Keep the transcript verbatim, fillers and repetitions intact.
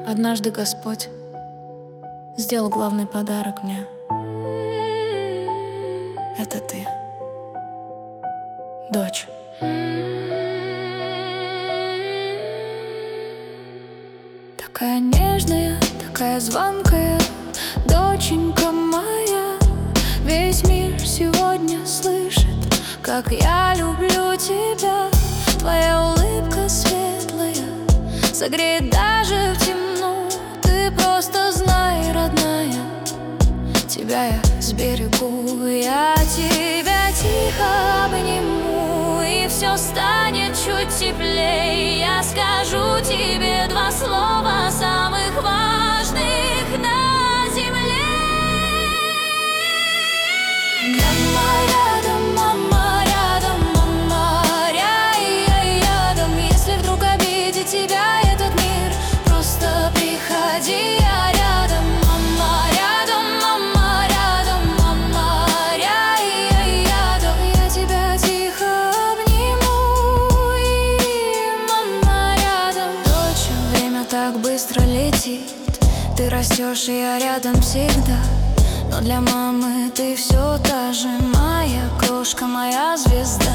Однажды Господь сделал главный подарок мне. Это ты, дочь. Такая нежная, такая звонкая, доченька моя. Весь мир сегодня слышит, как я люблю тебя. Твоя улыбка светлая согреет даже в темну. Ты просто знай, родная, тебя я сберегу. Я тебя тихо обниму, и все станет чуть теплее. Я скажу тебе два слова, самых важных на земле. Мама рядом, мама рядом, мама рядом. Если вдруг обидит тебя этот мир, просто приходи, я рядом. Мама рядом, мама рядом, мама рядом. Я тебя тихо обниму, и мама рядом. Дочь, время так быстро летит, ты растешь, и я рядом всегда. Но для мамы ты все та же, моя крошка, моя звезда.